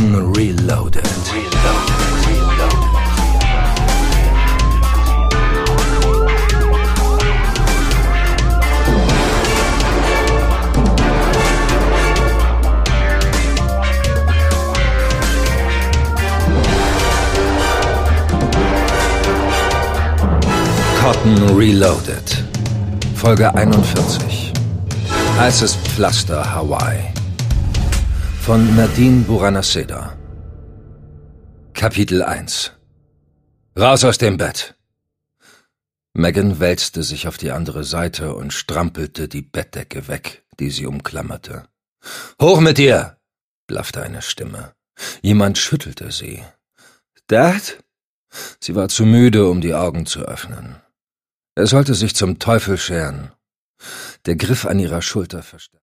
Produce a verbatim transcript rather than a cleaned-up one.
Cotton Reloaded. Cotton Reloaded. Folge einundvierzig. Heißes Pflaster, Hawaii. Von Nadine Buranaceda. Kapitel eins. Raus aus dem Bett. Megan wälzte sich auf die andere Seite und strampelte die Bettdecke weg, die sie umklammerte. »Hoch mit dir!« blaffte eine Stimme. Jemand schüttelte sie. »Dad?« Sie war zu müde, um die Augen zu öffnen. Er sollte sich zum Teufel scheren. Der Griff an ihrer Schulter verstärkte.